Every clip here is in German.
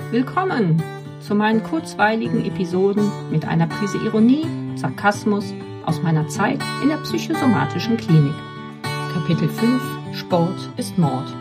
Willkommen zu meinen kurzweiligen Episoden mit einer Prise Ironie und Sarkasmus aus meiner Zeit in der psychosomatischen Klinik. Kapitel 5: Sport ist Mord.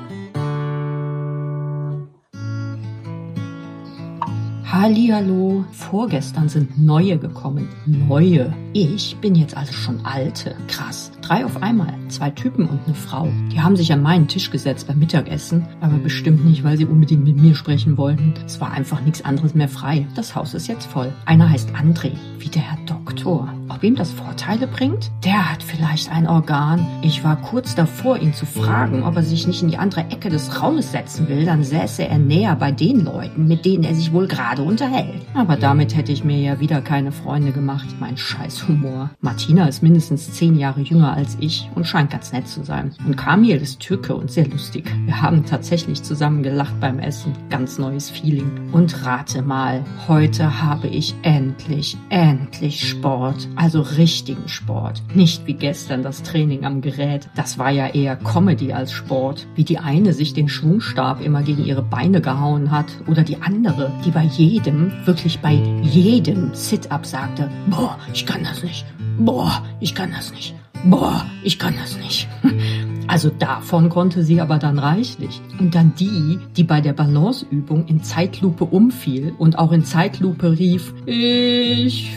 Hallihallo, vorgestern sind Neue gekommen. Neue. Ich bin jetzt also schon Alte. Krass. 3 auf einmal. 2 Typen und eine Frau. Die haben sich an meinen Tisch gesetzt beim Mittagessen, aber bestimmt nicht, weil sie unbedingt mit mir sprechen wollten. Es war einfach nichts anderes mehr frei. Das Haus ist jetzt voll. Einer heißt André, wie der Herr Doktor. Ob ihm das Vorteile bringt? Der hat vielleicht ein Organ. Ich war kurz davor, ihn zu fragen, ob er sich nicht in die andere Ecke des Raumes setzen will. Dann säße er näher bei den Leuten, mit denen er sich wohl gerade unterhält. Aber damit hätte ich mir ja wieder keine Freunde gemacht. Mein Scheißhumor. Martina ist mindestens 10 Jahre jünger als ich und scheint ganz nett zu sein. Und Kamil ist Türke und sehr lustig. Wir haben tatsächlich zusammen gelacht beim Essen. Ganz neues Feeling. Und rate mal, heute habe ich endlich Sport. Also richtigen Sport. Nicht wie gestern das Training am Gerät. Das war ja eher Comedy als Sport. Wie die eine sich den Schwungstab immer gegen ihre Beine gehauen hat. Oder die andere, die bei wirklich bei jedem Sit-Up sagte, boah, ich kann das nicht. Boah, ich kann das nicht. Boah, ich kann das nicht. Also davon konnte sie aber dann reichlich. Und dann die bei der Balanceübung in Zeitlupe umfiel und auch in Zeitlupe rief, ich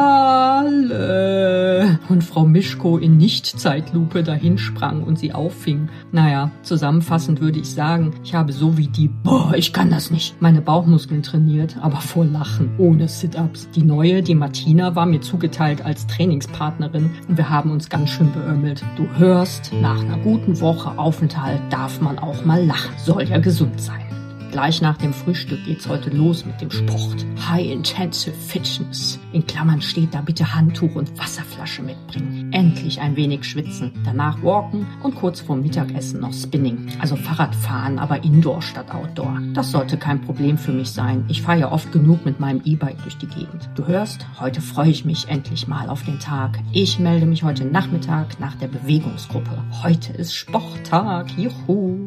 falle. Und Frau Mischko in Nicht-Zeitlupe dahinsprang und sie auffing. Naja, zusammenfassend würde ich sagen, ich habe so wie die, boah, ich kann das nicht, meine Bauchmuskeln trainiert, aber vor Lachen, ohne Sit-Ups. Die Neue, die Martina, war mir zugeteilt als Trainingspartnerin und wir haben uns ganz schön beömmelt. Du hörst, nach einer guten Woche Aufenthalt darf man auch mal lachen. Soll ja gesund sein. Gleich nach dem Frühstück geht's heute los mit dem Sport. High Intensive Fitness. In Klammern steht da bitte Handtuch und Wasserflasche mitbringen. Endlich ein wenig schwitzen. Danach walken und kurz vorm Mittagessen noch Spinning. Also Fahrradfahren, aber Indoor statt Outdoor. Das sollte kein Problem für mich sein. Ich fahre ja oft genug mit meinem E-Bike durch die Gegend. Du hörst, heute freue ich mich endlich mal auf den Tag. Ich melde mich heute Nachmittag nach der Bewegungsgruppe. Heute ist Sporttag. Juhu!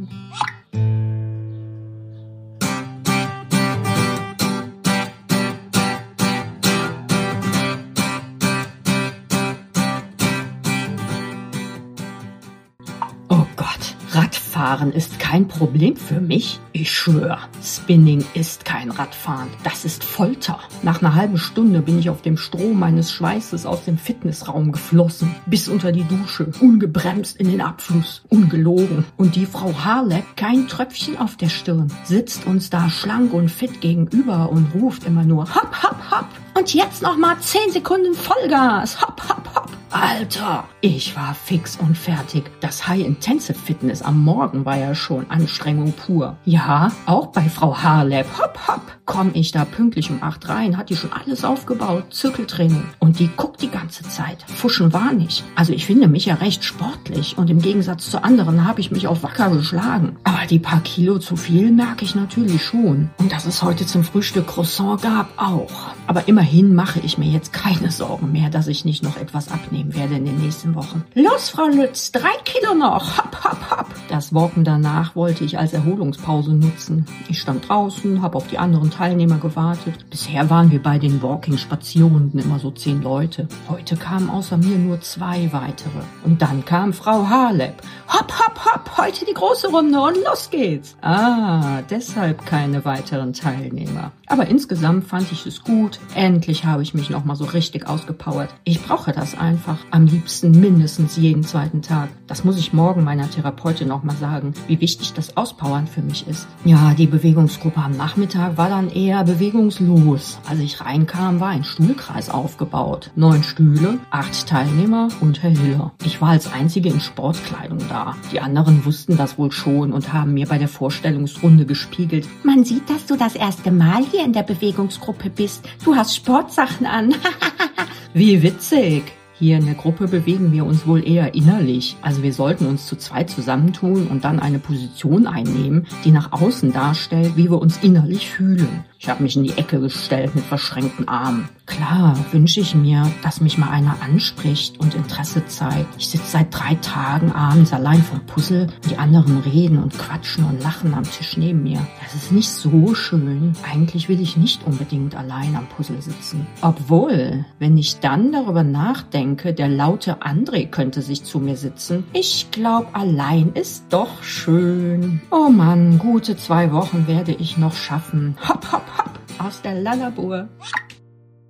Radfahren ist kein Problem für mich. Ich schwöre, Spinning ist kein Radfahren. Das ist Folter. Nach einer halben Stunde bin ich auf dem Strom meines Schweißes aus dem Fitnessraum geflossen. Bis unter die Dusche. Ungebremst in den Abfluss. Ungelogen. Und die Frau Harlep, kein Tröpfchen auf der Stirn, sitzt uns da schlank und fit gegenüber und ruft immer nur hopp, hopp, hopp. Und jetzt nochmal 10 Sekunden Vollgas. Hopp, hopp, hopp. Alter, ich war fix und fertig. Das High-Intensive Fitness am Morgen war ja schon Anstrengung pur. Ja, auch bei Frau Harlep. Hopp, hopp. Komm ich da pünktlich um 8 rein, hat die schon alles aufgebaut. Zirkeltraining. Und die guckt die ganze Zeit. Fuschen war nicht. Also ich finde mich ja recht sportlich und im Gegensatz zu anderen habe ich mich auch wacker geschlagen. Aber die paar Kilo zu viel merke ich natürlich schon. Und dass es heute zum Frühstück Croissant gab, auch. Aber immerhin mache ich mir jetzt keine Sorgen mehr, dass ich nicht noch etwas abnehmen werde in den nächsten Wochen. Los, Frau Lütz, 3 Kilo noch. Hopp, hopp, hopp. Das Walken danach wollte ich als Erholungspause nutzen. Ich stand draußen, habe auf die anderen Teilnehmer gewartet. Bisher waren wir bei den Walking-Spazierrunden immer so 10 Leute. Heute kamen außer mir nur 2 weitere. Und dann kam Frau Harlep. Hopp, hopp, hopp, heute die große Runde und los geht's. Ah, deshalb keine weiteren Teilnehmer. Aber insgesamt fand ich es gut. Endlich habe ich mich nochmal so richtig ausgepowert. Ich brauche das einfach. Am liebsten mindestens jeden 2. Tag. Das muss ich morgen meiner Therapeutin nochmal sagen, wie wichtig das Auspowern für mich ist. Ja, die Bewegungsgruppe am Nachmittag war dann eher bewegungslos. Als ich reinkam, war ein Stuhlkreis aufgebaut. 9 Stühle, 8 Teilnehmer und Herr Hiller. Ich war als Einzige in Sportkleidung da. Die anderen wussten das wohl schon und haben mir bei der Vorstellungsrunde gespiegelt. Man sieht, dass du das erste Mal hier in der Bewegungsgruppe bist. Du hast Sportsachen an. Wie witzig. Hier in der Gruppe bewegen wir uns wohl eher innerlich. Also wir sollten uns zu 2 zusammentun und dann eine Position einnehmen, die nach außen darstellt, wie wir uns innerlich fühlen. Ich habe mich in die Ecke gestellt mit verschränkten Armen. Klar wünsche ich mir, dass mich mal einer anspricht und Interesse zeigt. Ich sitze seit 3 Tagen abends allein vom Puzzle und die anderen reden und quatschen und lachen am Tisch neben mir. Das ist nicht so schön. Eigentlich will ich nicht unbedingt allein am Puzzle sitzen. Obwohl, wenn ich dann darüber nachdenke, der laute André könnte sich zu mir sitzen. Ich glaube, allein ist doch schön. Oh Mann, gute 2 Wochen werde ich noch schaffen. Hopp, hopp, hopp aus der Lallabur.